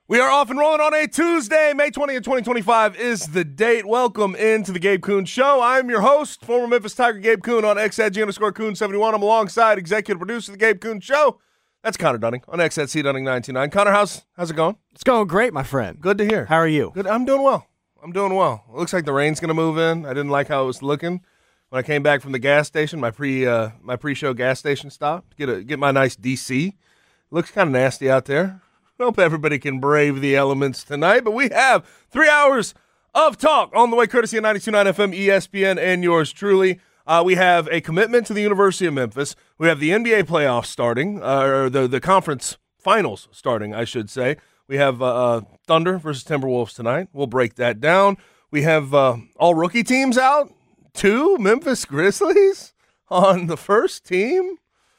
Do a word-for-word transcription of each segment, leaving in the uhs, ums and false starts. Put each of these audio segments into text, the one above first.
We are off and rolling on a Tuesday. May twentieth, twenty twenty-five is the date. Welcome into the Gabe Kuhn Show. I'm your host, former Memphis Tiger Gabe Kuhn on X at G underscore Kuhn seventy-one. I'm alongside executive producer of the Gabe Kuhn Show. That's Connor Dunning on X at C Dunning nine two nine. Connor, how's, how's it going? It's going great, my friend. Good to hear. How are you? Good. I'm doing well. I'm doing well. It looks like the rain's going to move in. I didn't like how it was looking when I came back from the gas station, my pre uh, my pre-show gas station stop, to get, a, get my nice D C. It looks kind of nasty out there. Hope everybody can brave the elements tonight, but we have three hours of talk on the way, courtesy of ninety-two point nine F M, E S P N, and yours truly. Uh, we have a commitment to the University of Memphis. We have the N B A playoffs starting, uh, or the, the conference finals starting, I should say. We have uh, uh, Thunder versus Timberwolves tonight. We'll break that down. We have uh, all rookie teams out. Two Memphis Grizzlies on the first team.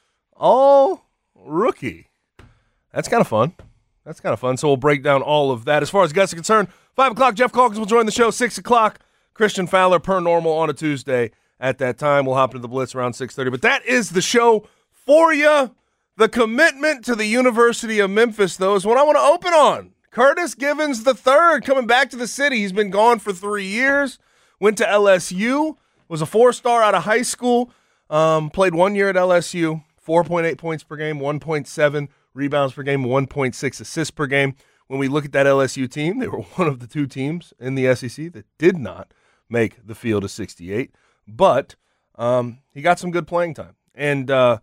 All rookie. That's kind of fun. That's kind of fun. So we'll break down all of that. As far as guests are concerned, five o'clock, Jeff Calkins will join the show. six o'clock, Christian Fowler, per normal, on a Tuesday. At that time, we'll hop into the Blitz around six thirty. But that is the show for you. The commitment to the University of Memphis, though, is what I want to open on. Curtis Givens the third coming back to the city. He's been gone for three years. Went to L S U. Was a four-star out of high school. Um, played one year at L S U. four point eight points per game, one point seven rebounds per game, one point six assists per game. When we look at that L S U team, they were one of the two teams in the S E C that did not make the field of sixty-eight. But um, he got some good playing time. And uh,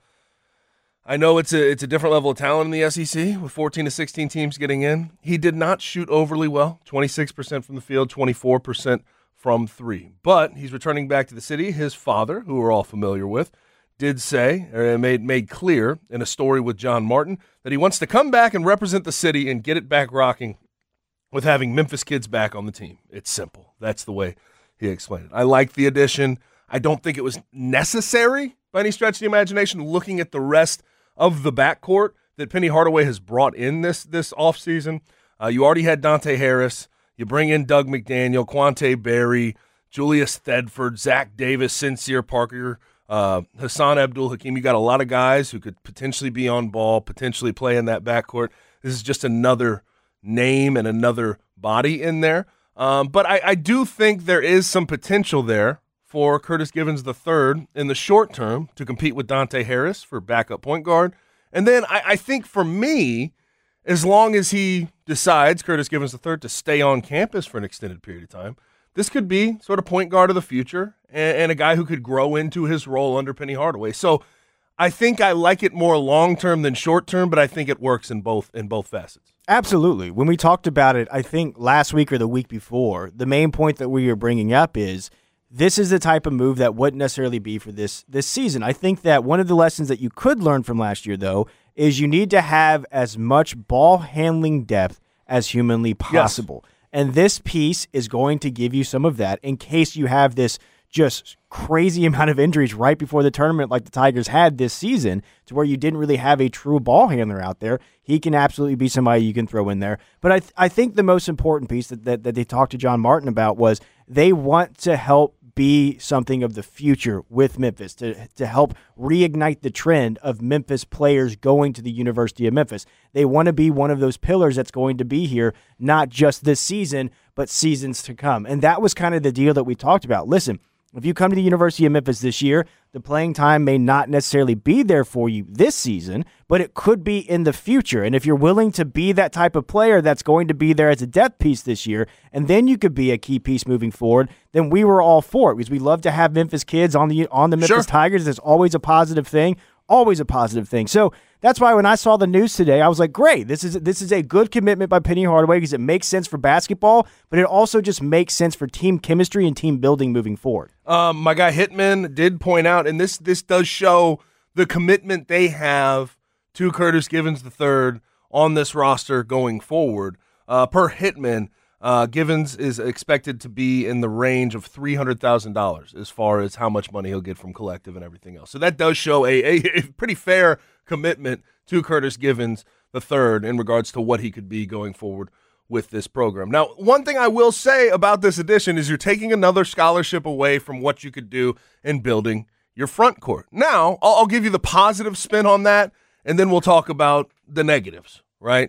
I know it's a it's a different level of talent in the S E C with fourteen to sixteen teams getting in. He did not shoot overly well, twenty-six percent from the field, twenty-four percent from three. But he's returning back to the city. His father, who we're all familiar with, did say, or made made clear in a story with John Martin, that he wants to come back and represent the city and get it back rocking with having Memphis kids back on the team. It's simple. That's the way he explained it. I like the addition. I don't think it was necessary by any stretch of the imagination, looking at the rest of the backcourt that Penny Hardaway has brought in this, this offseason. Uh, you already had Dante Harris. You bring in Doug McDaniel, Quante Berry, Julius Thedford, Zach Davis, Sincere Parker, Uh, Hassan Abdul-Hakim. You got a lot of guys who could potentially be on ball, potentially play in that backcourt. This is just another name and another body in there. Um, but I, I do think there is some potential there for Curtis Givens the third in the short term to compete with Dante Harris for backup point guard. And then I, I think for me, as long as he decides, Curtis Givens the third, to stay on campus for an extended period of time, this could be sort of point guard of the future and, and a guy who could grow into his role under Penny Hardaway. So I think I like it more long-term than short-term, but I think it works in both in both facets. Absolutely. When we talked about it, I think last week or the week before, the main point that we were bringing up is this is the type of move that wouldn't necessarily be for this this season. I think that one of the lessons that you could learn from last year, though, is you need to have as much ball handling depth as humanly possible. Yes. And this piece is going to give you some of that in case you have this just crazy amount of injuries right before the tournament like the Tigers had this season, to where you didn't really have a true ball handler out there. He can absolutely be somebody you can throw in there. But I th- I think the most important piece that, that, that they talked to John Martin about was they want to help be something of the future with Memphis, to to help reignite the trend of Memphis players going to the University of Memphis. They want to be one of those pillars that's going to be here, not just this season, but seasons to come. And that was kind of the deal that we talked about. Listen, if you come to the University of Memphis this year, the playing time may not necessarily be there for you this season, but it could be in the future. And if you're willing to be that type of player that's going to be there as a depth piece this year, and then you could be a key piece moving forward, then we were all for it, because we love to have Memphis kids on the on the Memphis Sure. Tigers. It's always a positive thing. Always a positive thing. So that's why when I saw the news today, I was like, great, this is this is a good commitment by Penny Hardaway, because it makes sense for basketball, but it also just makes sense for team chemistry and team building moving forward. Um, my guy Hitman did point out, and this this does show the commitment they have to Curtis Givens the third on this roster going forward. Uh, per Hitman, uh, Givens is expected to be in the range of three hundred thousand dollars as far as how much money he'll get from collective and everything else. So that does show a, a, a pretty fair commitment to Curtis Givens the third in regards to what he could be going forward with this program. Now, one thing I will say about this addition is you're taking another scholarship away from what you could do in building your front court. Now, I'll, I'll give you the positive spin on that, and then we'll talk about the negatives, right?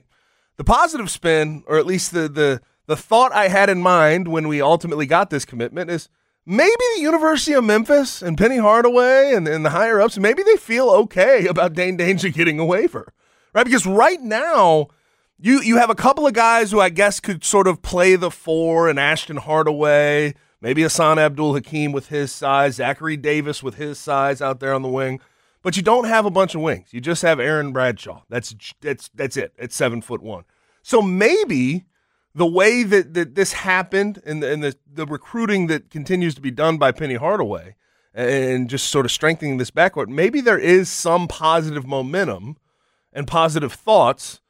The positive spin, or at least the the the thought I had in mind when we ultimately got this commitment, is maybe the University of Memphis and Penny Hardaway and, and the higher-ups, maybe they feel okay about Dain Dainja getting a waiver, right? Because right now, you you have a couple of guys who I guess could sort of play the four, and Ashton Hardaway, maybe Hassan Abdul-Hakim with his size, Zachary Davis with his size out there on the wing. But you don't have a bunch of wings. You just have Aaron Bradshaw. That's that's that's it. It's seven foot one. So maybe the way that, that this happened and the, and the the recruiting that continues to be done by Penny Hardaway and just sort of strengthening this backcourt, maybe there is some positive momentum and positive thoughts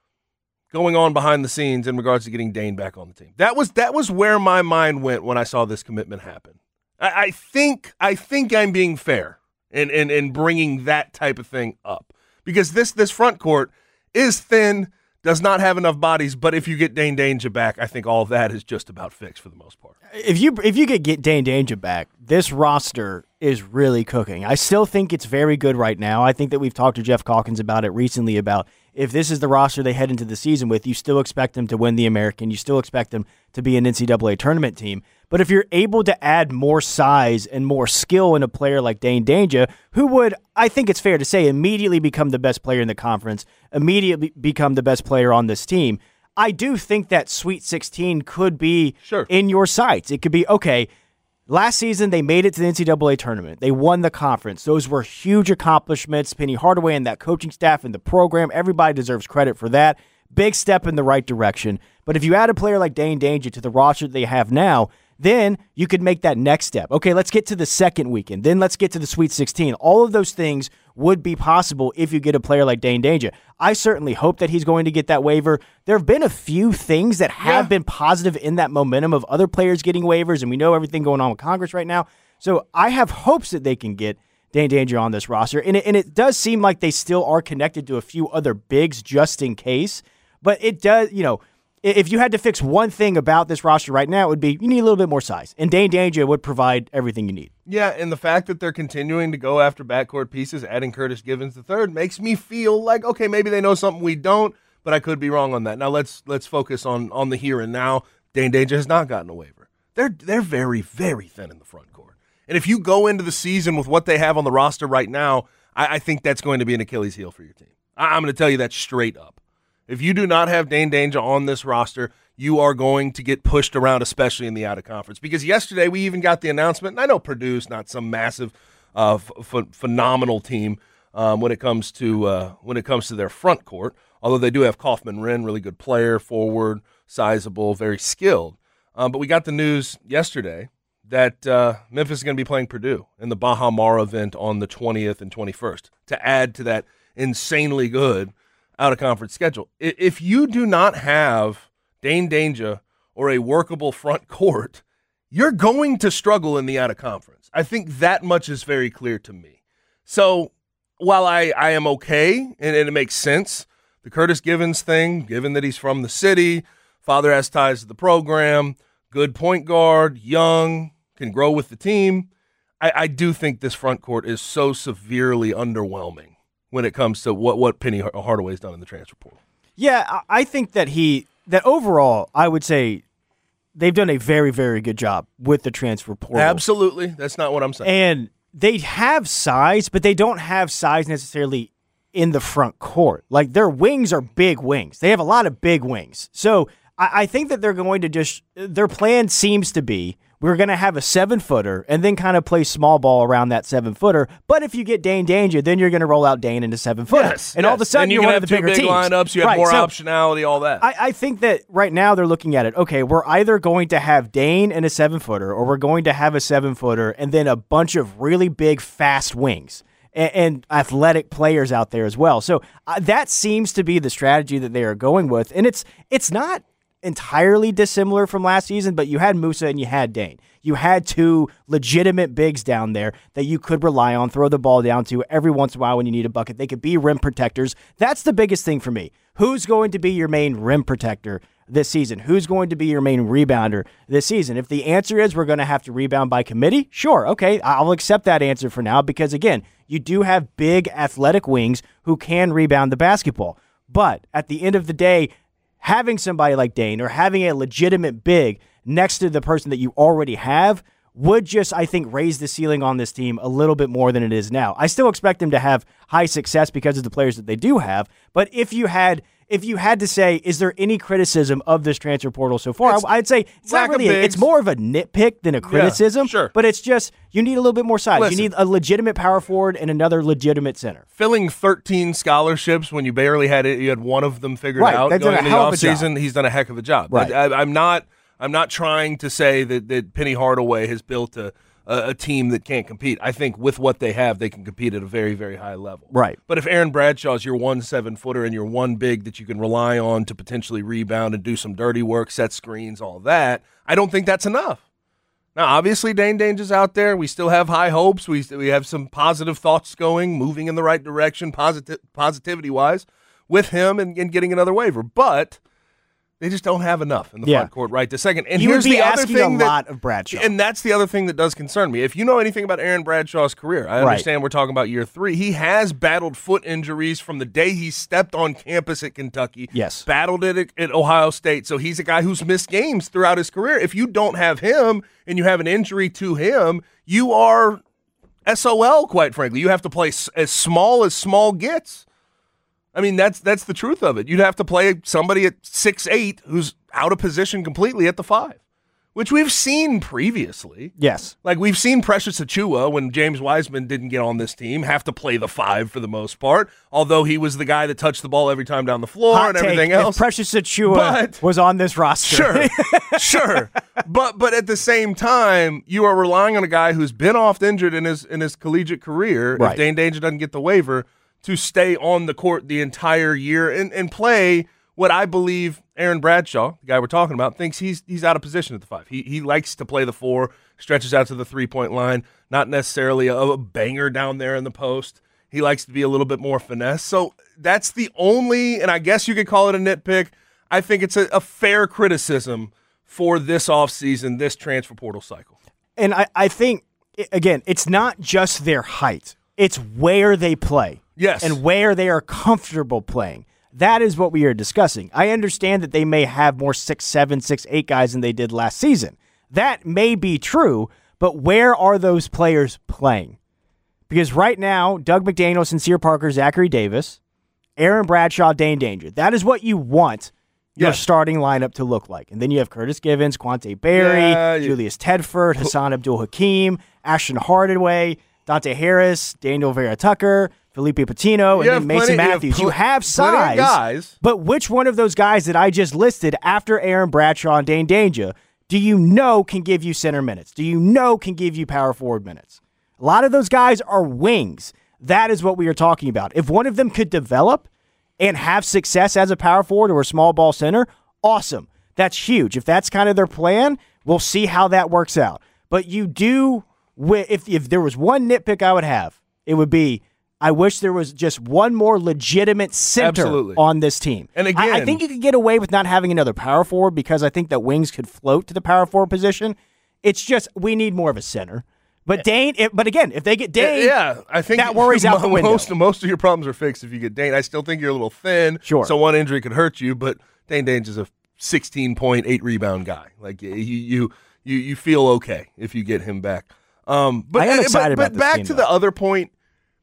going on behind the scenes in regards to getting Dain back on the team. That was that was where my mind went when I saw this commitment happen. I, I think I think I'm being fair. And, and and bringing that type of thing up. Because this this front court is thin, does not have enough bodies, but if you get Dain Dainja back, I think all of that is just about fixed for the most part. If you if you could get Dain Dainja back, this roster is really cooking. I still think it's very good right now. I think that we've talked to Jeff Calkins about it recently about if this is the roster they head into the season with, you still expect them to win the American. You still expect them to be an N C double A tournament team. But if you're able to add more size and more skill in a player like Dain Dainja, who would, I think it's fair to say, immediately become the best player in the conference, immediately become the best player on this team, I do think that Sweet sixteen could be sure. in your sights. It could be, okay, last season they made it to the N C double A tournament. They won the conference. Those were huge accomplishments. Penny Hardaway and that coaching staff and the program, everybody deserves credit for that. Big step in the right direction. But if you add a player like Dain Dainja to the roster that they have now, then you could make that next step. Okay, let's get to the second weekend. Then let's get to the Sweet sixteen. All of those things would be possible if you get a player like Dain Dainja. I certainly hope that he's going to get that waiver. There have been a few things that have yeah. been positive in that momentum of other players getting waivers, and we know everything going on with Congress right now. So I have hopes that they can get Dain Dainja on this roster. And it, and it does seem like they still are connected to a few other bigs just in case. But it does, you know, if you had to fix one thing about this roster right now, it would be you need a little bit more size. And Dain Dainja would provide everything you need. Yeah, and the fact that they're continuing to go after backcourt pieces, adding Curtis Givens the third, makes me feel like, okay, maybe they know something we don't, but I could be wrong on that. Now let's let's focus on, on the here and now. Dain Dainja has not gotten a waiver. They're they're very, very thin in the front court. And if you go into the season with what they have on the roster right now, I, I think that's going to be an Achilles heel for your team. I, I'm going to tell you that straight up. If you do not have Dain Dainja on this roster, you are going to get pushed around, especially in the out-of-conference. Because yesterday we even got the announcement, and I know Purdue's not some massive, uh, ph- phenomenal team um, when it comes to uh, when it comes to their front court, although they do have Kaufman Wren, really good player, forward, sizable, very skilled. Um, but we got the news yesterday that uh, Memphis is going to be playing Purdue in the Baha Mar event on the twentieth and twenty-first to add to that insanely good out-of-conference schedule. If you do not have Dain Dainja or a workable front court, you're going to struggle in the out-of-conference. I think that much is very clear to me. So while I, I am okay, and, and it makes sense, the Curtis Givens thing, given that he's from the city, father has ties to the program, good point guard, young, can grow with the team, I, I do think this front court is so severely underwhelming when it comes to what, what Penny Hardaway's done in the transfer portal. Yeah, I think that he that overall, I would say they've done a very, very good job with the transfer portal. Absolutely. That's not what I'm saying. And they have size, but they don't have size necessarily in the front court. Like, their wings are big wings. They have a lot of big wings. So I, I think that they're going to just – their plan seems to be – we're going to have a seven-footer and then kind of play small ball around that seven-footer. But if you get Dain Dainja, then you're going to roll out Dain into seven-footer. Yes, and yes. all of a sudden, and you you're one have of the two bigger big teams. lineups. You have right, more so optionality, all that. I, I think that right now they're looking at it, okay, we're either going to have Dain and a seven-footer or we're going to have a seven-footer and then a bunch of really big, fast wings and, and athletic players out there as well. So uh, that seems to be the strategy that they are going with. And it's it's not entirely dissimilar from last season, but you had Musa and you had Dain. You had two legitimate bigs down there that you could rely on, throw the ball down to every once in a while when you need a bucket. They could be rim protectors. That's the biggest thing for me. Who's going to be your main rim protector this season? Who's going to be your main rebounder this season? If the answer is we're going to have to rebound by committee, sure, okay, I'll accept that answer for now because, again, you do have big athletic wings who can rebound the basketball. But at the end of the day, having somebody like Dane or having a legitimate big next to the person that you already have would just, I think, raise the ceiling on this team a little bit more than it is now. I still expect them to have high success because of the players that they do have, but if you had if you had to say, is there any criticism of this transfer portal so far, it's, I'd say it's not really. A, it's more of a nitpick than a criticism. Yeah, sure. But it's just you need a little bit more size. Listen, you need a legitimate power forward and another legitimate center. Filling thirteen scholarships when you barely had it, you had one of them figured right, out that's going a into the hell of a offseason. job. He's done a heck of a job. Right. I, I, I'm not. I'm not trying to say that, that Penny Hardaway has built a. a team that can't compete. I think with what they have, they can compete at a very, very high level. Right. But if Aaron Bradshaw is your one seven-footer and your one big that you can rely on to potentially rebound and do some dirty work, set screens, all that, I don't think that's enough. Now, obviously, Dane Danger's out there. We still have high hopes. We we have some positive thoughts going, moving in the right direction, positive positivity-wise, with him and, and getting another waiver. But they just don't have enough in the yeah. front court right this second. And you here's would be the other asking thing a that, lot of Bradshaw. And that's the other thing that does concern me. If you know anything about Aaron Bradshaw's career, I right. understand we're talking about year three. He has battled foot injuries from the day he stepped on campus at Kentucky. Yes. Battled it at, at Ohio State. So he's a guy who's missed games throughout his career. If you don't have him and you have an injury to him, you are S O L, quite frankly. You have to play as small as small gets. I mean, that's that's the truth of it. You'd have to play somebody at six eight who's out of position completely at the five, which we've seen previously. Yes. Like we've seen Precious Achiuwa, when James Wiseman didn't get on this team, have to play the five for the most part, although he was the guy that touched the ball every time down the floor Hot and take, everything else. If Precious Achiuwa but, was on this roster. Sure, sure. But but at the same time, you are relying on a guy who's been oft injured in his in his collegiate career, right. if Dane Danger doesn't get the waiver, to stay on the court the entire year and, and play what I believe Aaron Bradshaw, the guy we're talking about, thinks he's he's out of position at the five. He he likes to play the four, stretches out to the three-point line, not necessarily a, a banger down there in the post. He likes to be a little bit more finesse. So that's the only, and I guess you could call it a nitpick, I think it's a, a fair criticism for this offseason, this transfer portal cycle. And I, I think, again, it's not just their height. It's where they play. Yes. And where they are comfortable playing. That is what we are discussing. I understand that they may have more six seven, six eight guys than they did last season. That may be true, but where are those players playing? Because right now, Doug McDaniel, Sincere Parker, Zachary Davis, Aaron Bradshaw, Dane Danger. That is what you want your yes. starting lineup to look like. And then you have Curtis Givens, Quante Berry, yeah, you, Julius Tedford, Hassan Abdul-Hakim, Ashton Hardaway, Dante Harris, Daniel Vera-Tucker, Felipe Patino, and you then Mason plenty, Matthews. You you have, have pl- size, guys. but which one of those guys that I just listed after Aaron Bradshaw and Dane Danger do you know can give you center minutes? Do you know can give you power forward minutes? A lot of those guys are wings. That is what we are talking about. If one of them could develop and have success as a power forward or a small ball center, awesome. That's huge. If that's kind of their plan, we'll see how that works out. But you do, if if there was one nitpick I would have, it would be, I wish there was just one more legitimate center Absolutely. on this team. And again, I, I think you could get away with not having another power forward because I think that wings could float to the power forward position. It's just we need more of a center. But Dane, if, but again, if they get Dane, yeah, I think that worries out the window. Most, most of your problems are fixed if you get Dane. I still think you're a little thin, sure. So one injury could hurt you. But Dane Danger is a sixteen point eight rebound guy. Like you, you, you, you feel okay if you get him back. Um, but I am excited but, about but this back team, to though. the other point.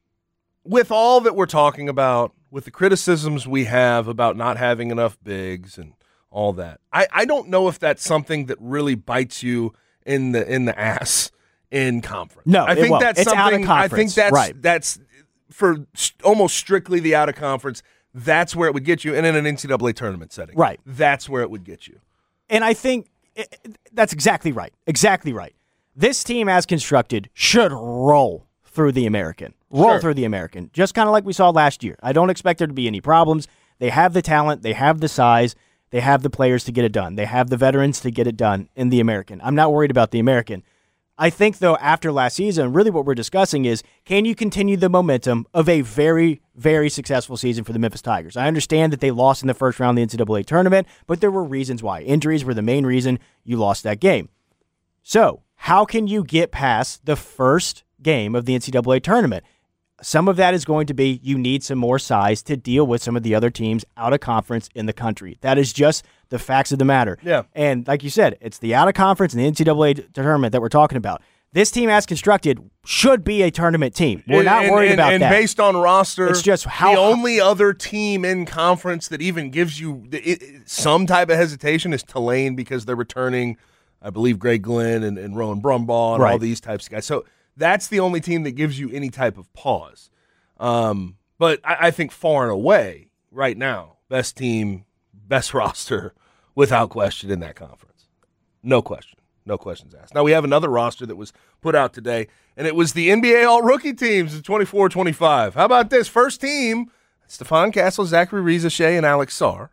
With all that we're talking about, with the criticisms we have about not having enough bigs and all that, I, I don't know if that's something that really bites you in the in the ass in conference. No, I it think won't. that's It's something. out of I think conference. that's Right. that's for st- almost strictly the out of conference. That's where it would get you, and in an N C double A tournament setting, right? That's where it would get you. And I think it, that's exactly right. Exactly right. This team, as constructed, should roll through the American. Roll Sure. through the American. Just kind of like we saw last year. I don't expect there to be any problems. They have the talent. They have the size. They have the players to get it done. They have the veterans to get it done in the American. I'm not worried about the American. I think, though, after last season, really what we're discussing is, can you continue the momentum of a very, very successful season for the Memphis Tigers? I understand that they lost in the first round of the N C double A tournament, but there were reasons why. Injuries were the main reason you lost that game. So, how can you get past the first game of the N C double A tournament? some of that is going to be you need some more size to deal with some of the other teams out of conference in the country. That is just the facts of the matter. Yeah. And like you said, it's the out of conference and the N C double A tournament that we're talking about. This team, as constructed, should be a tournament team. We're not and, worried and, about and that. And based on roster, it's just how the only other team in conference that even gives you it, some type of hesitation is Tulane, because they're returning, I believe, Greg Glenn and, and Rowan Brumbaugh and right. all these types of guys. So that's the only team that gives you any type of pause. Um, but I, I think far and away, right now, best team, best roster, without question in that conference. No question. No questions asked. Now, we have another roster that was put out today, and it was the N B A All-Rookie teams of twenty-four twenty-five. How about this? First team, Stephon Castle, Zachary Riza-Shea, and Alex Sarr.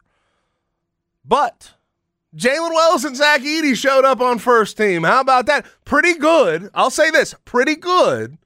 But Jalen Wells and Zach Edey showed up on first team. How about that? Pretty good. I'll say this. Pretty good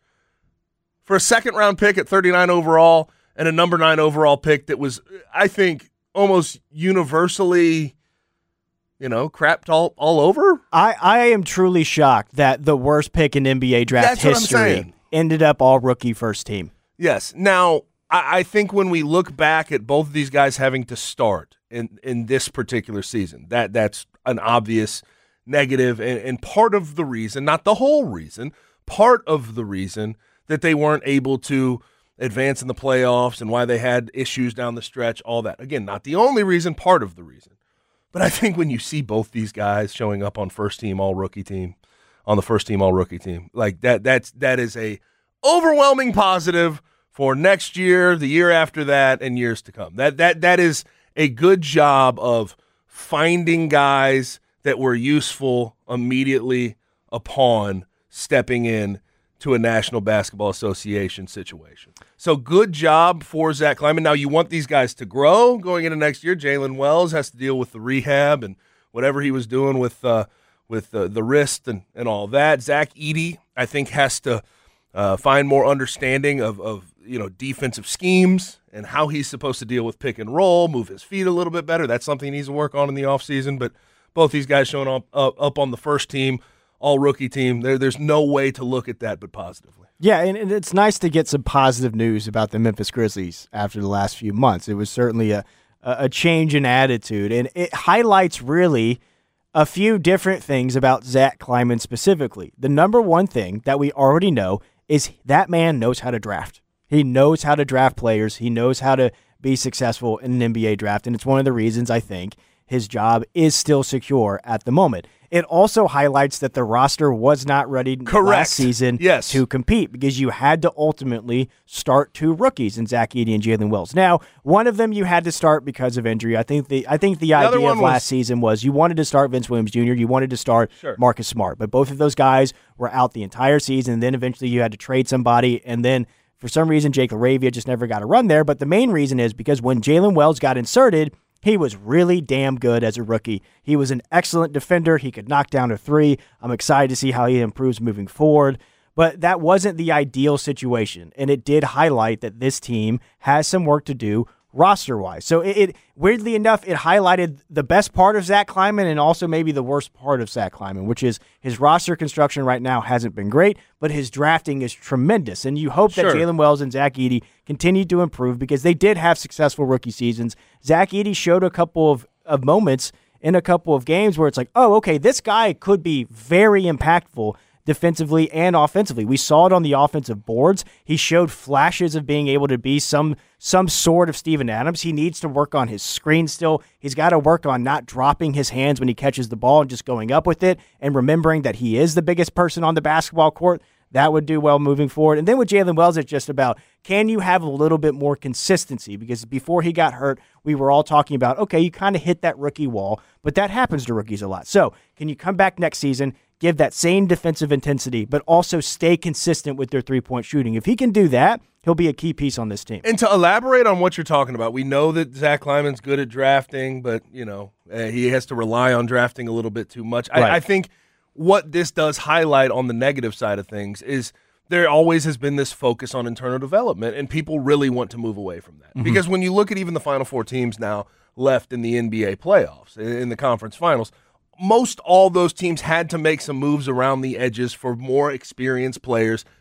for a second-round pick at thirty-nine overall and a number nine overall pick that was, I think, almost universally – you know, crapped all, all over? I, I am truly shocked that the worst pick in N B A draft That's history ended up all rookie first team. Yes. Now, I, I think when we look back at both of these guys having to start in, in this particular season, that that's an obvious negative, and, and part of the reason, not the whole reason, part of the reason that they weren't able to advance in the playoffs and why they had issues down the stretch, all that. Again, not the only reason, part of the reason. But I think when you see both these guys showing up on first team all rookie team, on the first team all rookie team, like that, that's that is a overwhelming positive for next year, the year after that, and years to come. That that that is a good job of finding guys that were useful immediately upon stepping in to a National Basketball Association situation. So good job for Zach Kleiman. Now you want these guys to grow going into next year. Jalen Wells has to deal with the rehab and whatever he was doing with uh, with uh, the wrist and, and all that. Zach Edey, I think, has to uh, find more understanding of, of you know defensive schemes and how he's supposed to deal with pick and roll, move his feet a little bit better. That's something he needs to work on in the offseason. But both these guys showing up, up, up on the first team, all-rookie team, there, there's no way to look at that but positively. Yeah, and, and it's nice to get some positive news about the Memphis Grizzlies after the last few months. It was certainly a, a change in attitude, and it highlights really a few different things about Zach Kleiman specifically. The number one thing that we already know is that man knows how to draft. He knows how to draft players. He knows how to be successful in an N B A draft, and it's one of the reasons I think his job is still secure at the moment. It also highlights that the roster was not ready Correct. last season yes. to compete because you had to ultimately start two rookies in Zach Edey and Jalen Wells. Now, one of them you had to start because of injury. I think the I think the, the idea of last was, season was you wanted to start Vince Williams Junior You wanted to start sure. Marcus Smart. But both of those guys were out the entire season, and then eventually you had to trade somebody, and then for some reason Jake LaRavia just never got a run there. But the main reason is because when Jalen Wells got inserted, he was really damn good as a rookie. He was an excellent defender. He could knock down a three. I'm excited to see how he improves moving forward. But that wasn't the ideal situation, and it did highlight that this team has some work to do roster-wise. So it, it weirdly enough, it highlighted the best part of Zach Kleiman and also maybe the worst part of Zach Kleiman, which is his roster construction right now hasn't been great, but his drafting is tremendous. And you hope sure. that Jalen Wells and Zach Edey continue to improve because they did have successful rookie seasons. Zach Edey showed a couple of, of moments in a couple of games where it's like, oh, okay, this guy could be very impactful defensively and offensively. We saw it on the offensive boards. He showed flashes of being able to be some some sort of Steven Adams. He needs to work on his screen still. He's got to work on not dropping his hands when he catches the ball and just going up with it and remembering that he is the biggest person on the basketball court. That would do well moving forward. And then with Jalen Wells, it's just about, can you have a little bit more consistency? Because before he got hurt, we were all talking about, okay, you kind of hit that rookie wall, but that happens to rookies a lot. So can you come back next season, give that same defensive intensity, but also stay consistent with their three-point shooting? If he can do that, he'll be a key piece on this team. And to elaborate on what you're talking about, we know that Zach Kleiman's good at drafting, but, you know, uh, he has to rely on drafting a little bit too much. Right. I, I think what this does highlight on the negative side of things is there always has been this focus on internal development, and people really want to move away from that. Mm-hmm. Because when you look at even the Final Four teams now left in the N B A playoffs, in the conference finals, most all those teams had to make some moves around the edges for more experienced players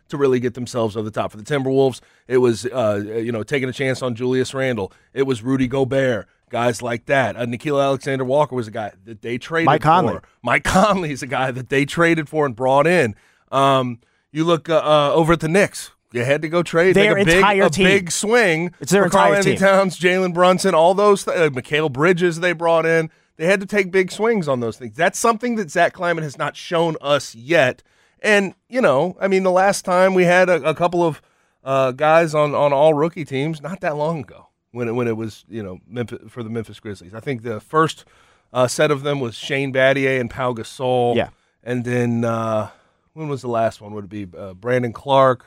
to really get themselves over the top. For the Timberwolves, it was uh, you know taking a chance on Julius Randle. It was Rudy Gobert, guys like that. Uh, Nickeil Alexander-Walker was a guy that they traded Mike for. Conley. Mike Conley is a guy that they traded for and brought in. Um, you look uh, uh, over at the Knicks. You had to go trade Their make a big, entire a team. big swing. It's their for Karl entire Anthony team. Towns, Jalen Brunson, all those. Th- uh, Mikal Bridges they brought in. They had to take big swings on those things. That's something that Zach Kleiman has not shown us yet. And, you know, I mean, the last time we had a, a couple of uh, guys on, on all rookie teams, not that long ago, when it, when it was, you know, Memphis, for the Memphis Grizzlies. I think the first uh, set of them was Shane Battier and Pau Gasol. Yeah. And then, uh, when was the last one? Would it be uh, Brandon Clark?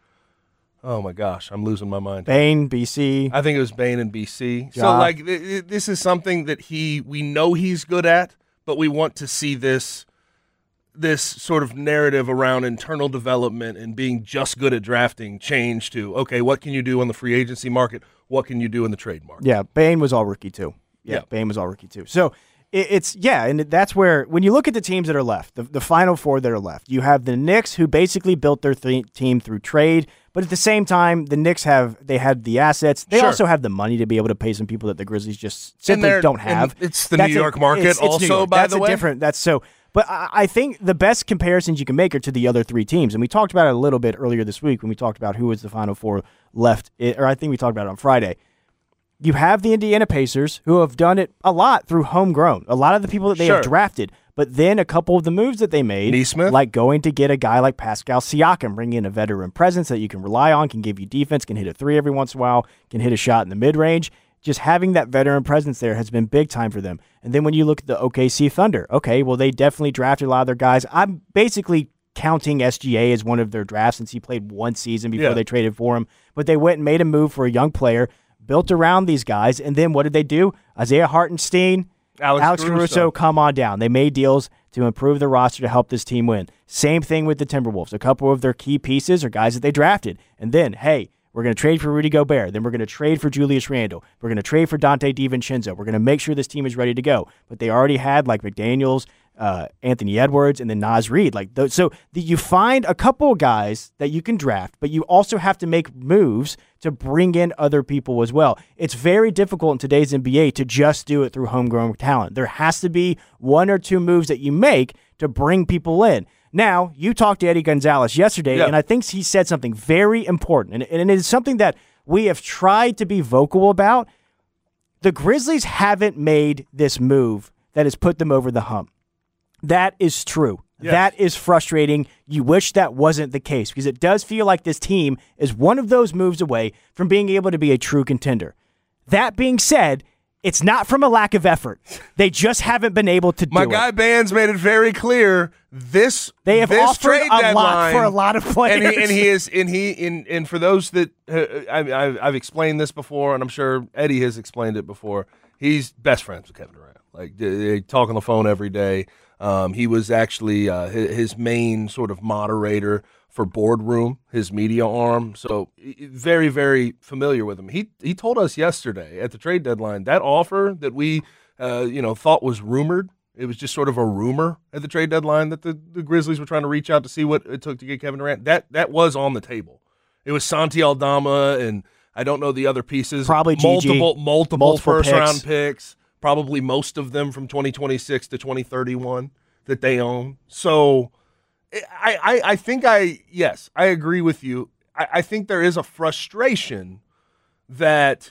Oh, my gosh, I'm losing my mind. Bane, B C. I think it was Bane and B C. Ja. So, like, th- th- this is something that he we know he's good at, but we want to see this this sort of narrative around internal development and being just good at drafting change to, okay, what can you do on the free agency market? What can you do in the trade market? Yeah, Bane was all rookie too. Yeah, Yeah. Bane was all rookie too. So it, it's, yeah, and that's where, when you look at the teams that are left, the, the final four that are left, you have the Knicks, who basically built their th- team through trade, but at the same time, the Knicks have, they had the assets. They Sure. also have the money to be able to pay some people that the Grizzlies just simply they're- don't have. and it's the That's New a- York market it's- it's New also, York. by that's the a way. different, that's so, but I, I think the best comparisons you can make are to the other three teams. And we talked about it a little bit earlier this week when we talked about who was the final four left, or I think we talked about it on Friday. You have the Indiana Pacers, who have done it a lot through homegrown. A lot of the people that they Sure. have drafted, but then a couple of the moves that they made, Nesmith? like going to get a guy like Pascal Siakam, bringing in a veteran presence that you can rely on, can give you defense, can hit a three every once in a while, can hit a shot in the mid-range. Just having that veteran presence there has been big time for them. And then when you look at the O K C Thunder, okay, well, they definitely drafted a lot of their guys. I'm basically counting S G A as one of their drafts since he played one season before Yeah. they traded for him. But they went and made a move for a young player, built around these guys, and then what did they do? Isaiah Hartenstein, Alex, Alex Caruso. Caruso. come on down. They made deals to improve the roster to help this team win. Same thing with the Timberwolves. A couple of their key pieces are guys that they drafted. And then, hey, we're going to trade for Rudy Gobert. Then we're going to trade for Julius Randle. We're going to trade for Dante DiVincenzo. We're going to make sure this team is ready to go. But they already had, like, McDaniels, uh, Anthony Edwards, and then Naz Reid. Like, those, so the, you find a couple of guys that you can draft, but you also have to make moves to bring in other people as well. It's very difficult in today's N B A to just do it through homegrown talent. There has to be one or two moves that you make to bring people in. Now, you talked to Eddie Gonzalez yesterday, Yeah. and I think he said something very important, and, and it is something that we have tried to be vocal about. The Grizzlies haven't made this move that has put them over the hump. That is true. Yes. That is frustrating. You wish that wasn't the case because it does feel like this team is one of those moves away from being able to be a true contender. That being said, it's not from a lack of effort. They just haven't been able to do My it. guy Bands made it very clear. This They have this offered trade a deadline, lot for a lot of players. and he, and he is and he and, and for those that uh, I, I've, I've explained this before, and I'm sure Eddie has explained it before. He's best friends with Kevin Durant. Like they, they talk on the phone every day. Um, he was actually uh, his, his main sort of moderator for Boardroom, his media arm. So very, very familiar with him. He he told us yesterday at the trade deadline that offer that we uh, you know thought was rumored. It was just sort of a rumor at the trade deadline that the, the Grizzlies were trying to reach out to see what it took to get Kevin Durant. That that was on the table. It was Santi Aldama and I don't know the other pieces. Probably G G. multiple multiple, Multiple first picks. round picks. Probably most of them from twenty twenty-six to twenty thirty-one that they own. So I, I, I think I, yes, I agree with you. I, I think there is a frustration that,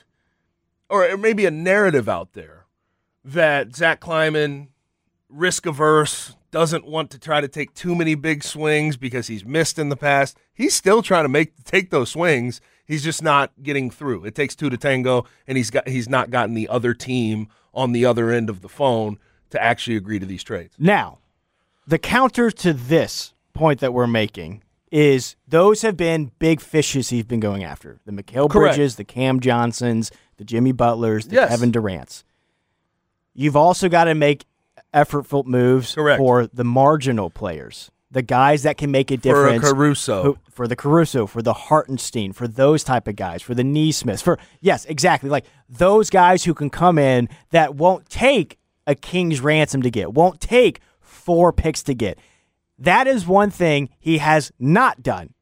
or maybe a narrative out there that Zach Kleiman, risk averse, doesn't want to try to take too many big swings because he's missed in the past. He's still trying to make take those swings. He's just not getting through. It takes two to tango, and he's got he's not gotten the other team on the other end of the phone to actually agree to these trades. Now, the counter to this point that we're making is those have been big fishes he's been going after. The Mikal Correct. Bridges, the Cam Johnsons, the Jimmy Butlers, the Yes. Kevin Durants. You've also got to make effortful moves Correct. for the marginal players, the guys that can make a For a difference. Caruso. Who- for the Caruso, for the Hartenstein, for those type of guys, for the Nesmiths, for yes, exactly, like those guys who can come in that won't take a king's ransom to get, won't take four picks to get. That is one thing he has not done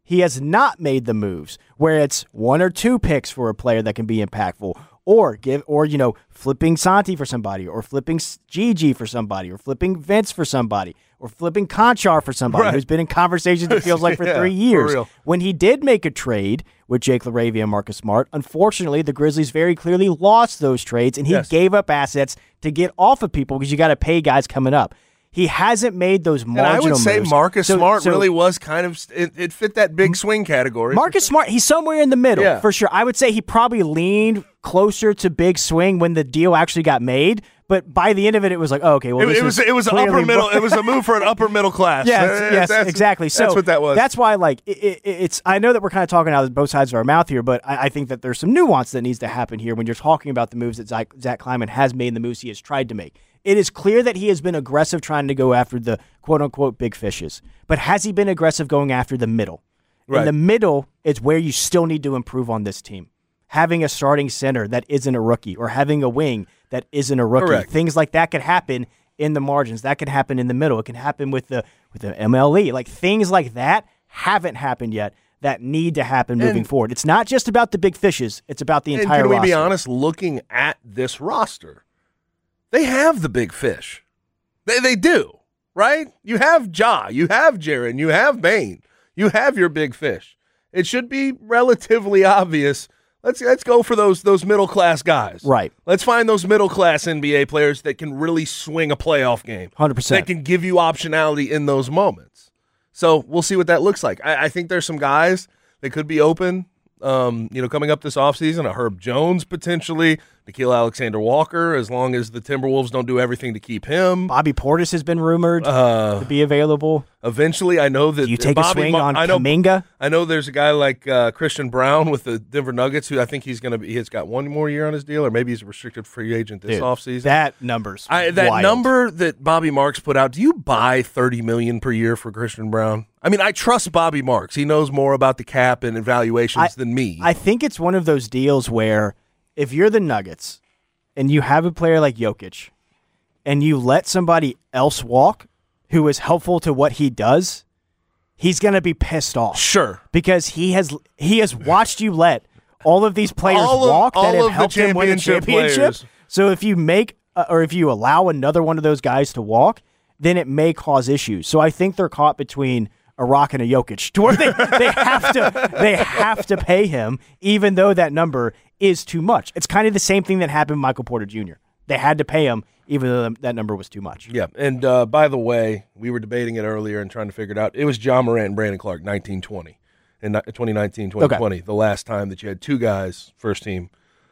he has not made the moves where it's one or two picks for a player that can be impactful, or give, or you know, flipping Santi for somebody, or flipping Gigi for somebody, or flipping Vince for somebody, or flipping Conchar for somebody right. who's been in conversations, it feels like, for yeah, three years. For When he did make a trade with Jake LaRavia and Marcus Smart, unfortunately, the Grizzlies very clearly lost those trades, and he yes. gave up assets to get off of people because you got to pay guys coming up. He hasn't made those marginal moves. And I would say moves. Marcus so, Smart so really was kind of it, it fit that big swing category. Marcus Smart, he's somewhere in the middle yeah. for sure. I would say he probably leaned closer to big swing when the deal actually got made. But by the end of it, it was like, oh, okay, well, it, this it was is it was an clearly upper middle. more- It was a move for an upper middle class. Yes, Uh, yes, that's, exactly. So that's what that was. That's why, like, it, it, it's. I know that we're kind of talking out of both sides of our mouth here, but I, I think that there's some nuance that needs to happen here when you're talking about the moves that Zach, Zach Kleiman has made and the moves he has tried to make. It is clear that he has been aggressive trying to go after the quote-unquote big fishes, but has he been aggressive going after the middle? Right. In the middle, it's where you still need to improve on this team. Having a starting center that isn't a rookie, or having a wing that isn't a rookie, Correct. things like that could happen in the margins. That can happen in the middle. It can happen with the with the M L E. Like, things like that haven't happened yet that need to happen moving And- forward. It's not just about the big fishes. It's about the and entire can we roster. be honest? Looking at this roster, they have the big fish. They they do, right? You have Ja, you have Jaren, you have Bane, you have your big fish. It should be relatively obvious. Let's let's go for those those middle class guys. Right. Let's find those middle class N B A players that can really swing a playoff game. one hundred percent. That can give you optionality in those moments. So we'll see what that looks like. I, I think there's some guys that could be open. Um, you know, coming up this offseason, a Herb Jones potentially, Nickeil Alexander-Walker, as long as the Timberwolves don't do everything to keep him. Bobby Portis has been rumored Uh, to be available. Eventually, I know that Do you take Bobby a swing Mar- on I know, Kuminga? I know there's a guy like uh, Christian Brown with the Denver Nuggets who I think he's going to be. He's got one more year on his deal, or maybe he's a restricted free agent this Dude, offseason. That number's I, that wild. number that Bobby Marks put out. Do you buy thirty million dollars per year for Christian Brown? I mean, I trust Bobby Marks. He knows more about the cap and evaluations I- than me. I think it's one of those deals where if you're the Nuggets and you have a player like Jokic and you let somebody else walk who is helpful to what he does, he's going to be pissed off. Sure. Because he has he has watched you let all of these players All of- walk all that have of the helped him win a championship championship. players. So if you make uh, or if you allow another one of those guys to walk, then it may cause issues. So I think they're caught between a Rock and a Jokic, to where they, they have to they have to pay him, even though that number is too much. It's kind of the same thing that happened with Michael Porter Junior They had to pay him, even though that number was too much. Yeah, and uh, by the way, we were debating it earlier and trying to figure it out. It was John Morant and Brandon Clark, nineteen twenty, in twenty nineteen twenty twenty, okay. The last time that you had two guys, first team,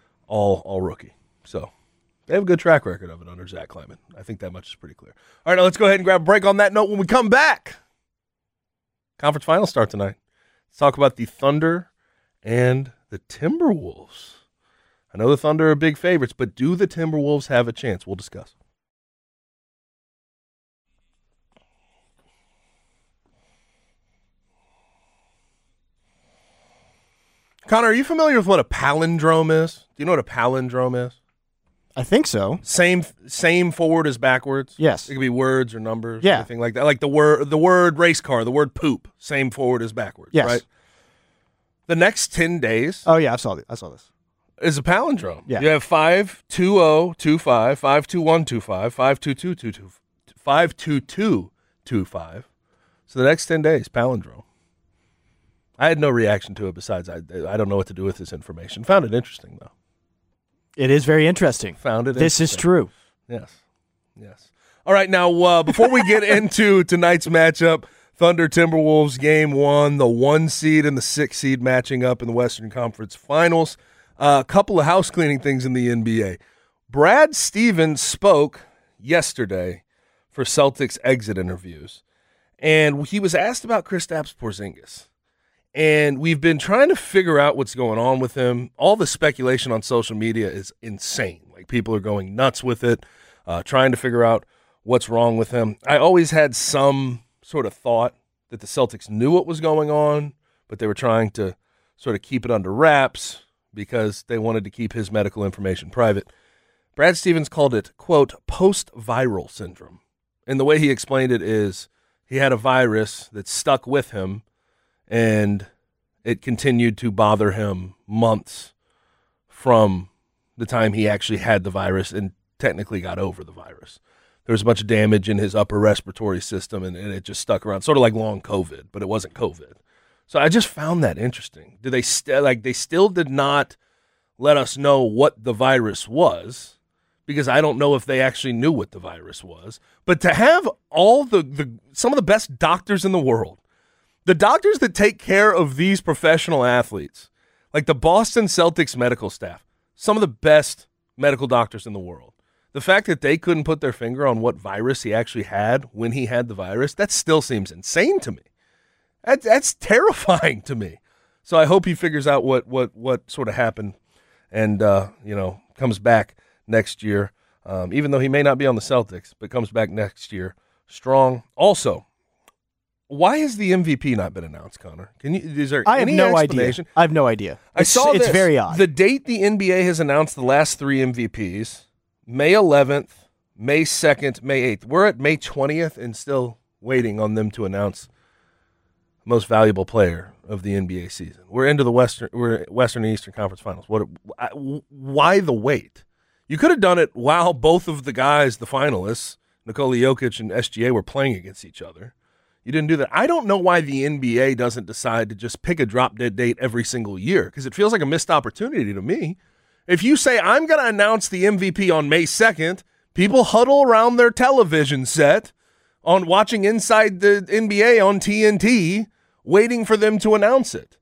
all all rookie. So they have a good track record of it under Zach Kleiman. I think that much is pretty clear. All right, now let's go ahead and grab a break on that note. When we come back, conference finals start tonight. Let's talk about the Thunder and the Timberwolves. I know the Thunder are big favorites, but do the Timberwolves have a chance? We'll discuss. Connor, are you familiar with what a palindrome is? Do you know what a palindrome is? I think so. Same same forward as backwards? Yes. It could be words or numbers, yeah. anything like that. Like the word the word race car, the word poop, same forward as backwards, yes. right? The next ten days Oh yeah, I saw this. I saw this. Is a palindrome. Yeah. You have five two zero two five, five two one two five, five two two two two, five two two two five. So the next ten days, palindrome. I had no reaction to it besides I I don't know what to do with this information. Found it interesting though. It is very interesting. Found it This is true. Yes. Yes. All right, now uh, before we get into tonight's matchup, Thunder Timberwolves game one, the one seed and the six seed matching up in the Western Conference Finals. A uh, couple of house cleaning things in the N B A. Brad Stevens spoke yesterday for Celtics exit interviews, and he was asked about Kristaps Porzingis. And we've been trying to figure out what's going on with him. All the speculation on social media is insane. Like, people are going nuts with it, uh, trying to figure out what's wrong with him. I always had some sort of thought that the Celtics knew what was going on, but they were trying to sort of keep it under wraps because they wanted to keep his medical information private. Brad Stevens called it, quote, post-viral syndrome. And the way he explained it is he had a virus that stuck with him, and it continued to bother him months from the time he actually had the virus and technically got over the virus. There was a bunch of damage in his upper respiratory system, and, and it just stuck around, sort of like long COVID, but it wasn't COVID. So I just found that interesting. Do they st- like they still did not let us know what the virus was, because I don't know if they actually knew what the virus was. But to have all the, the some of the best doctors in the world, the doctors that take care of these professional athletes, like the Boston Celtics medical staff, some of the best medical doctors in the world, the fact that they couldn't put their finger on what virus he actually had when he had the virus, that still seems insane to me. That, that's terrifying to me. So I hope he figures out what what what sort of happened and, uh, you know, comes back next year, um, even though he may not be on the Celtics, but comes back next year strong. Also, why has the M V P not been announced, Connor? Can you? Is there I have any no explanation? idea. I have no idea. I It's, saw it's this. very odd. The date the N B A has announced the last three M V Ps, May eleventh, May second, May eighth. We're at May twentieth and still waiting on them to announce most valuable player of the N B A season. We're into the Western, we're Western and Eastern Conference Finals. What? Why the wait? You could have done it while both of the guys, the finalists, Nikola Jokic and S G A, were playing against each other. You didn't do that. I don't know why the N B A doesn't decide to just pick a drop-dead date every single year, because it feels like a missed opportunity to me. If you say, I'm going to announce the M V P on May second, people huddle around their television set on watching Inside the N B A on T N T, waiting for them to announce it.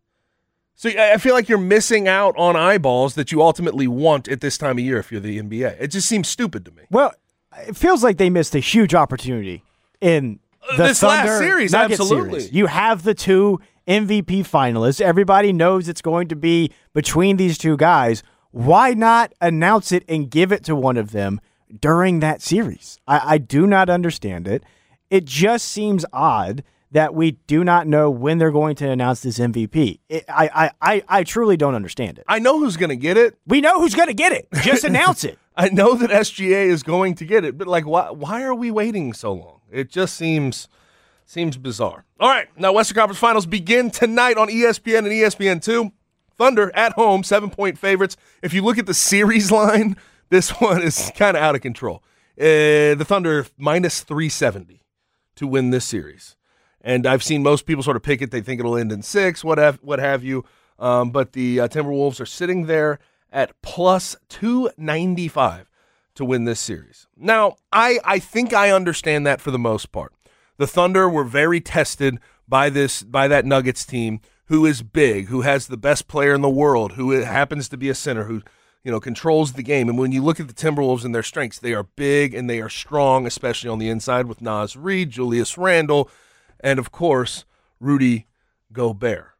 So I feel like you're missing out on eyeballs that you ultimately want at this time of year if you're the N B A. It just seems stupid to me. Well, it feels like they missed a huge opportunity in the this Thunder last series, Nuggets absolutely. series. You have the two M V P finalists. Everybody knows it's going to be between these two guys. Why not announce it and give it to one of them during that series? I, I do not understand it. It just seems odd that we do not know when they're going to announce this M V P. It, I, I, I, I truly don't understand it. I know who's going to get it. We know who's going to get it. Just announce it. I know that S G A is going to get it, but like, why? Why are we waiting so long? It just seems seems bizarre. All right, now Western Conference Finals begin tonight on E S P N and E S P N two. Thunder at home, seven-point favorites. If you look at the series line, this one is kind of out of control. Uh, the Thunder minus three seventy to win this series. And I've seen most people sort of pick it. They think it'll end in six, what have, what have you. Um, but the uh, Timberwolves are sitting there at plus two ninety-five to win this series. Now, I, I think I understand that for the most part. The Thunder were very tested by this by that Nuggets team, who is big, who has the best player in the world, who happens to be a center, who you know controls the game. And when you look at the Timberwolves and their strengths, they are big and they are strong, especially on the inside with Naz Reid, Julius Randle, and, of course, Rudy Gobert.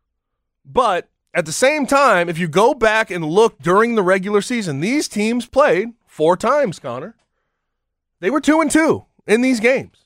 But at the same time, if you go back and look during the regular season, these teams played four times, Connor. They were two and two in these games.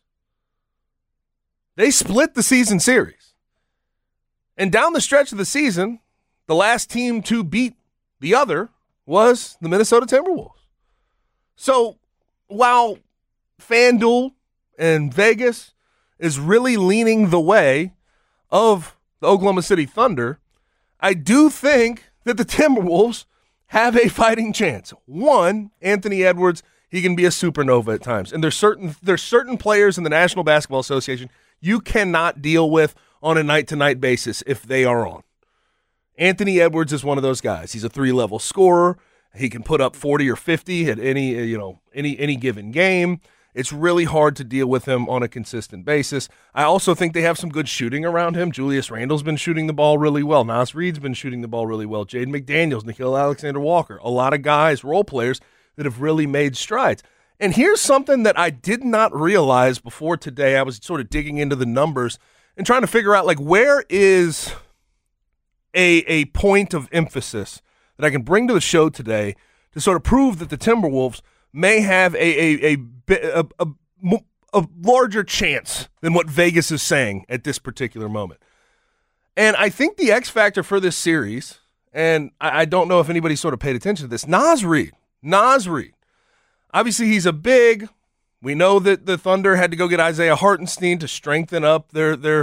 They split the season series. And down the stretch of the season, the last team to beat the other was the Minnesota Timberwolves. So while FanDuel and Vegas is really leaning the way of the Oklahoma City Thunder, I do think that the Timberwolves have a fighting chance. One, Anthony Edwards, he can be a supernova at times. And there's certain there's certain players in the National Basketball Association you cannot deal with on a night-to-night basis if they are on. Anthony Edwards is one of those guys. He's a three-level scorer. He can put up forty or fifty at any, you know, any any given game. It's really hard to deal with him on a consistent basis. I also think they have some good shooting around him. Julius Randle's been shooting the ball really well. Naz Reid's been shooting the ball really well. Jaden McDaniels, Nickeil Alexander-Walker, a lot of guys, role players that have really made strides. And here's something that I did not realize before today. I was sort of digging into the numbers and trying to figure out, like, where is a, a point of emphasis that I can bring to the show today to sort of prove that the Timberwolves may have a a, a, a, a, a larger chance than what Vegas is saying at this particular moment. And I think the X factor for this series, and I, I don't know if anybody sort of paid attention to this, Naz Reid. Naz Reid. Obviously, he's a big. We know that the Thunder had to go get Isaiah Hartenstein to strengthen up their their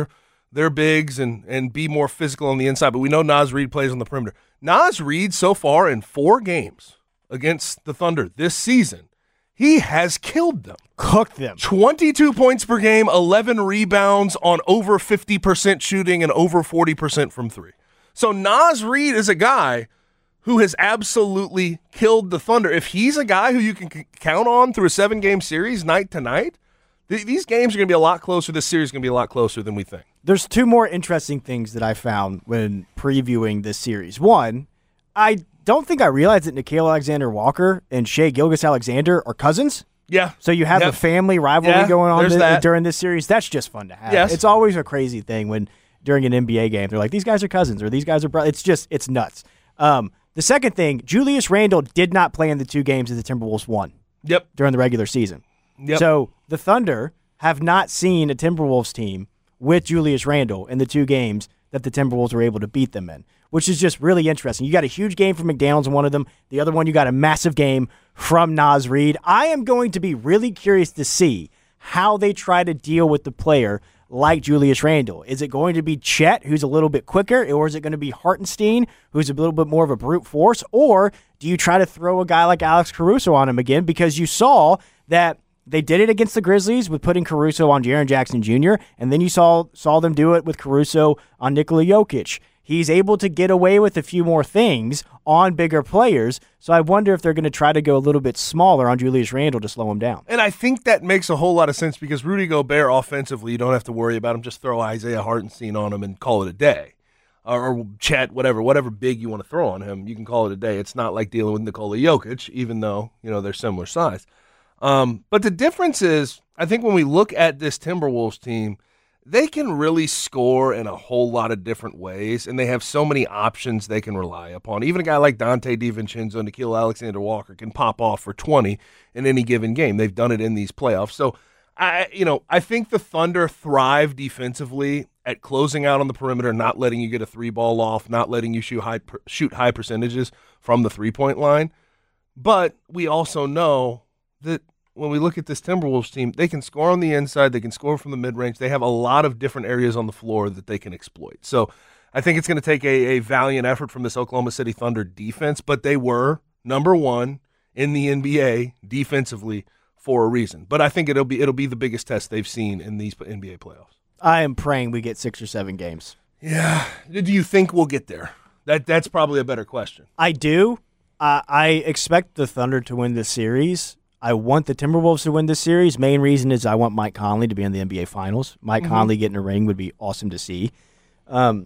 their bigs and, and be more physical on the inside. But we know Naz Reid plays on the perimeter. Naz Reid so far in four games against the Thunder this season, he has killed them. Cooked them. twenty-two points per game, eleven rebounds on over fifty percent shooting and over forty percent from three. So Naz Reid is a guy who has absolutely killed the Thunder. If he's a guy who you can c- count on through a seven-game series night to night, th- these games are going to be a lot closer. This series is going to be a lot closer than we think. There's two more interesting things that I found when previewing this series. One, I don't think I realized that Nickeil Alexander-Walker and Shai Gilgeous-Alexander are cousins. Yeah. So you have yep. a family rivalry yeah, going on th- during this series. That's just fun to have. Yes. It's always a crazy thing when during an N B A game they're like, these guys are cousins or these guys are brothers. It's just, it's nuts. Um, the second thing, Julius Randle did not play in the two games that the Timberwolves won. Yep. During the regular season. Yep. So the Thunder have not seen a Timberwolves team with Julius Randle in the two games that the Timberwolves were able to beat them in, which is just really interesting. You got a huge game from McDaniels in one of them. The other one, you got a massive game from Naz Reid. I am going to be really curious to see how they try to deal with the player like Julius Randle. Is it going to be Chet, who's a little bit quicker, or is it going to be Hartenstein, who's a little bit more of a brute force, or do you try to throw a guy like Alex Caruso on him again? Because you saw that they did it against the Grizzlies with putting Caruso on Jaren Jackson Junior, and then you saw saw them do it with Caruso on Nikola Jokic. He's able to get away with a few more things on bigger players, so I wonder if they're going to try to go a little bit smaller on Julius Randle to slow him down. And I think that makes a whole lot of sense because Rudy Gobert offensively, you don't have to worry about him. Just throw Isaiah Hartenstein on him and call it a day. Or, or Chet, whatever, whatever big you want to throw on him, you can call it a day. It's not like dealing with Nikola Jokic, even though, you know, they're similar size. Um, but the difference is, I think when we look at this Timberwolves team, they can really score in a whole lot of different ways, and they have so many options they can rely upon. Even a guy like Dante DiVincenzo, Nickeil Alexander-Walker can pop off for twenty in any given game. They've done it in these playoffs. So, I, you know, I think the Thunder thrive defensively at closing out on the perimeter, not letting you get a three ball off, not letting you shoot high shoot high percentages from the three point line. But we also know that when we look at this Timberwolves team, they can score on the inside, they can score from the mid-range. They have a lot of different areas on the floor that they can exploit. So I think it's going to take a, a valiant effort from this Oklahoma City Thunder defense, but they were number one in the N B A defensively for a reason. But I think it'll be it'll be the biggest test they've seen in these N B A playoffs. I am praying we get six or seven games. Yeah. Do you think we'll get there? That That's probably a better question. I do. Uh, I expect the Thunder to win this series. I want the Timberwolves to win this series. Main reason is I want Mike Conley to be in the N B A Finals. Mike mm-hmm. Conley getting a ring would be awesome to see. Um,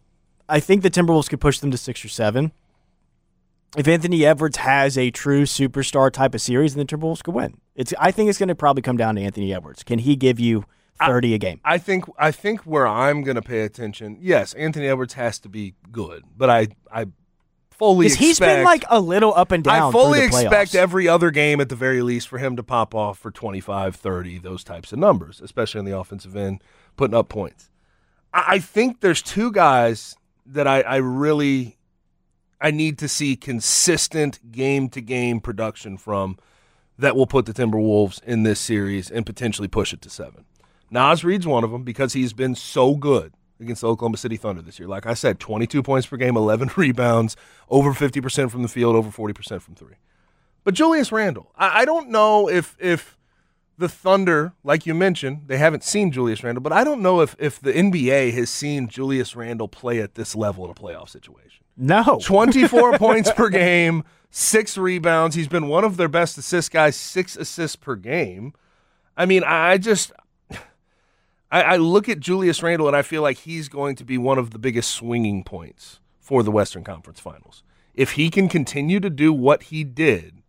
I think the Timberwolves could push them to six or seven. If Anthony Edwards has a true superstar type of series, then the Timberwolves could win. It's. I think it's going to probably come down to Anthony Edwards. Can he give you thirty I, a game? I think. I think where I'm going to pay attention. Yes, Anthony Edwards has to be good, but I. I fully expect, he's been like a little up and down. I fully through the expect playoffs. every other game at the very least for him to pop off for twenty-five, thirty, those types of numbers, especially on the offensive end, putting up points. I, I think there's two guys that I, I really I need to see consistent game-to-game production from that will put the Timberwolves in this series and potentially push it to seven. Naz Reid's one of them because he's been so good against the Oklahoma City Thunder this year. Like I said, twenty-two points per game, eleven rebounds, over fifty percent from the field, over forty percent from three. But Julius Randle, I, I don't know if if the Thunder, like you mentioned, they haven't seen Julius Randle, but I don't know if, if the N B A has seen Julius Randle play at this level in a playoff situation. No. twenty-four points per game, six rebounds. He's been one of their best assist guys, six assists per game. I mean, I just – I, I look at Julius Randle, and I feel like he's going to be one of the biggest swinging points for the Western Conference Finals. If he can continue to do what he did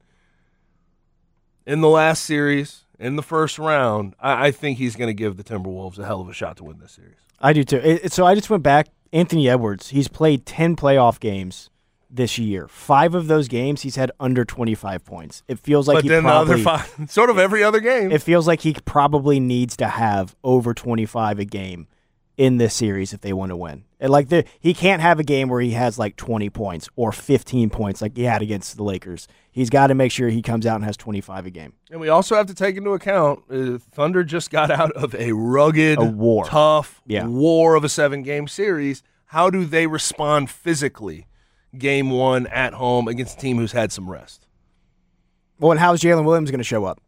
in the last series, in the first round, I, I think he's going to give the Timberwolves a hell of a shot to win this series. I do too. It, it, so I just went back. Anthony Edwards, he's played ten playoff games this year. Five of those games, he's had under twenty-five points. It feels like but he then probably, the other five, sort of every other game. It feels like he probably needs to have over twenty-five a game in this series if they want to win. And like the, he can't have a game where he has like twenty points or fifteen points like he had against the Lakers. He's got to make sure he comes out and has twenty-five a game. And we also have to take into account uh, Thunder just got out of a rugged, a war. tough yeah. war of a seven-game series. How do they respond physically game one at home against a team who's had some rest? Well, and how's Jalen Williams going to show up?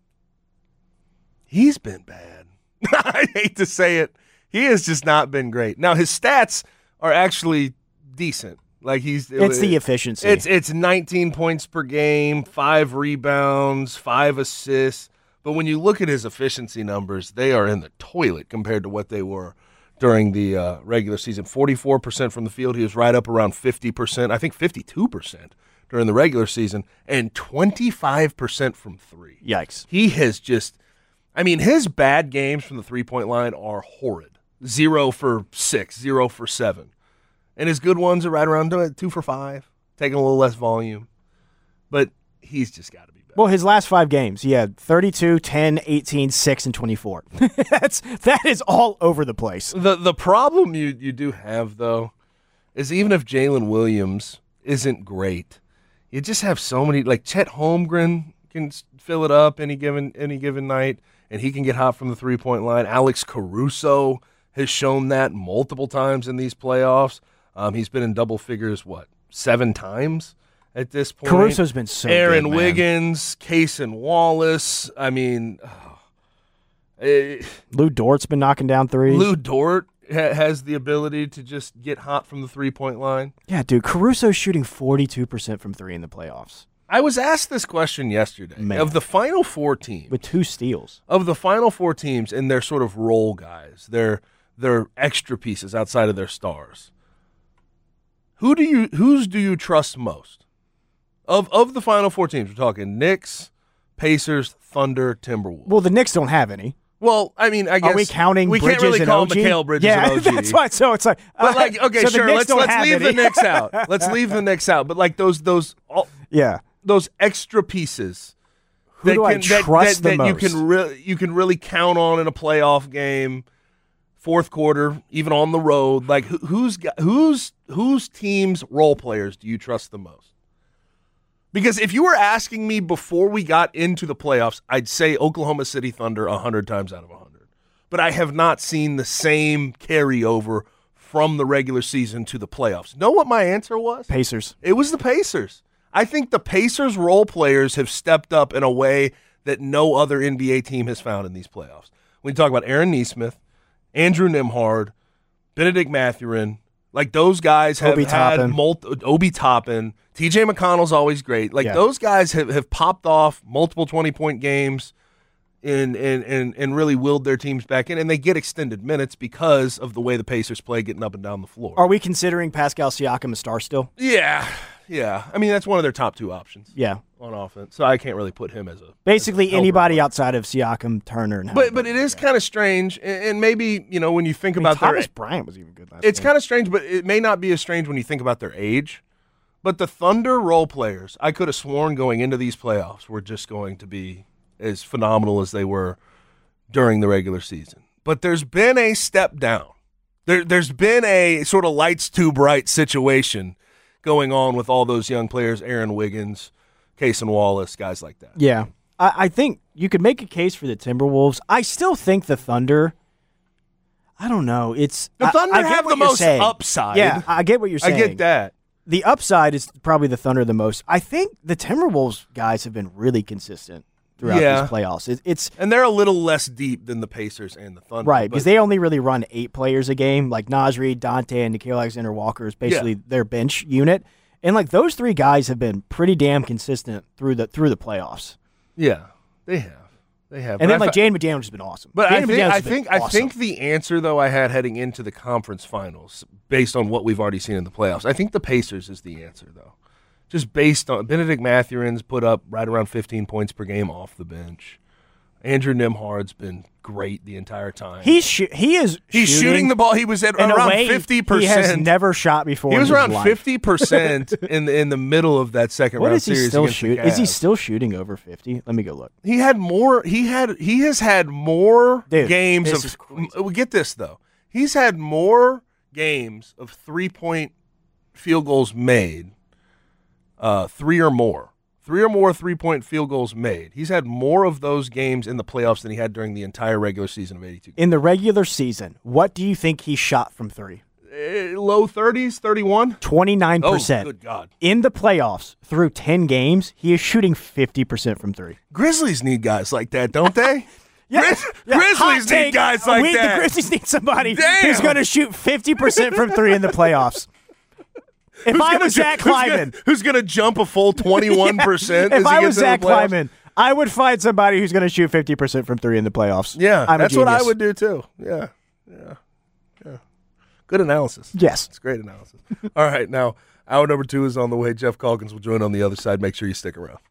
He's been bad. I hate to say it. He has just not been great. Now, his stats are actually decent. Like he's It's it, the efficiency. It's it's nineteen points per game, five rebounds, five assists. But when you look at his efficiency numbers, they are in the toilet compared to what they were during the uh, regular season. forty-four percent from the field. He was right up around fifty percent. I think fifty-two percent during the regular season, and twenty-five percent from three. Yikes. He has just, I mean, his bad games from the three-point line are horrid. Zero for six, zero for seven. And his good ones are right around two for five, taking a little less volume. But he's just got to be better. Well, his last five games, he had thirty-two, ten, eighteen, six, and twenty-four. That's that is all over the place. The the problem you, you do have, though, is even if Jalen Williams isn't great, you just have so many, like Chet Holmgren can fill it up any given any given night, and he can get hot from the three-point line. Alex Caruso has shown that multiple times in these playoffs. Um, he's been in double figures, what, seven times at this point? Caruso's been so Aaron good, man. Wiggins, Cason Wallace. I mean, oh, it, Lou Dort's been knocking down threes. Lou Dort ha- has the ability to just get hot from the three-point line. Yeah, dude, Caruso's shooting forty-two percent from three in the playoffs. I was asked this question yesterday. Man. Of the final four teams. With two steals. Of the final four teams and their sort of role guys, their their extra pieces outside of their stars. Who do you whose do you trust most? Of of the final four teams, we're talking Knicks, Pacers, Thunder, Timberwolves. Well, the Knicks don't have any. Well, I mean, I guess Are we counting we Bridges can't really and call O G? Mikal Bridges yeah, and O G. that's why. So it's like, But uh, like, okay, so the sure, Knicks let's don't let's have leave any. the Knicks out. Let's leave the Knicks out. But like those those all, Yeah. those extra pieces Who that do I can, that- trust that, the that you most? can really you can really count on in a playoff game, fourth quarter, even on the road. Like who, who's got, who's whose team's role players do you trust the most? Because if you were asking me before we got into the playoffs, I'd say Oklahoma City Thunder a hundred times out of a hundred. But I have not seen the same carryover from the regular season to the playoffs. Know what my answer was? Pacers. It was the Pacers. I think the Pacers role players have stepped up in a way that no other N B A team has found in these playoffs. When you talk about Aaron Nesmith, Andrew Nembhard, Benedict Mathurin, like those guys have Obi had Toppin. multi- Obi Toppin, T J McConnell's always great. Like Yeah. those guys have, have popped off multiple twenty-point games and, and, and, and really willed their teams back in, and they get extended minutes because of the way the Pacers play getting up and down the floor. Are we considering Pascal Siakam a star still? Yeah, yeah. I mean, that's one of their top two options Yeah. on offense. So I can't really put him as a Basically, as a helper. anybody outside of Siakam, Turner, and But Halliburton. but it is kind of strange, and, and maybe you know when you think I mean, about Thomas their, Bryant was even good last it's game. kind of strange, but it may not be as strange when you think about their age. But the Thunder role players, I could have sworn going into these playoffs were just going to be as phenomenal as they were during the regular season. But there's been a step down. There, there's been a sort of lights too bright situation going on with all those young players, Aaron Wiggins, Cason Wallace, guys like that. Yeah. I, I think you could make a case for the Timberwolves. I still think the Thunder, I don't know. It's The I- Thunder I, get have what the you're most saying. upside. Yeah, I get what you're I saying. get that. The upside is probably the Thunder the most. I think the Timberwolves guys have been really consistent throughout Yeah. these playoffs. It, it's And they're a little less deep than the Pacers and the Thunder. right but- because they only really run eight players a game. Like Naz Reid, Dante, and Nickeil Alexander-Walker is basically their bench unit. And like those three guys have been pretty damn consistent through the through the playoffs. Yeah, they have. They have. And But then I like fi- Jaden McDaniels has been awesome. But I Jaden think McDaniels I has been think I awesome. think the answer though I had heading into the conference finals, based on what we've already seen in the playoffs, I think the Pacers is the answer though. Just based on Benedict Mathurin's put up right around fifteen points per game off the bench. Andrew Nembhard's been great the entire time. He's sh- he is He's shooting, the ball. He was at in a around way fifty he has percent. never shot before. He in was his around life. fifty percent in the in the middle of that second What round is he series still against the shooting? Is he Cavs. still shooting over fifty? Let me go look. He had more. He had. He has had more Dude, games this of. is crazy. m- Get this though. He's had more games of three-point field goals made, uh, three or more. Three or more three-point field goals made. He's had more of those games in the playoffs than he had during the entire regular season of eighty-two. In the regular season, what do you think he shot from three? Uh, low thirties, thirty-one? twenty-nine percent. Oh, good God. In the playoffs, through ten games, he is shooting fifty percent from three. Grizzlies need guys like that, don't they? Yeah, Grizz- yeah, hot Grizzlies take. need guys like we, that. The Grizzlies need somebody Damn. who's going to shoot fifty percent from three in the playoffs. If Who's I gonna was ju- Zach who's gonna- Kleiman, who's going to jump a full twenty-one percent? if as he I gets was into the Zach playoffs? Kleiman, I would find somebody who's going to shoot fifty percent from three in the playoffs. Yeah, I'm a that's what I genius. would do too. Yeah, yeah, yeah. Good analysis. Yes. It's great analysis. All right, now hour number two is on the way. Jeff Calkins will join on the other side. Make sure you stick around.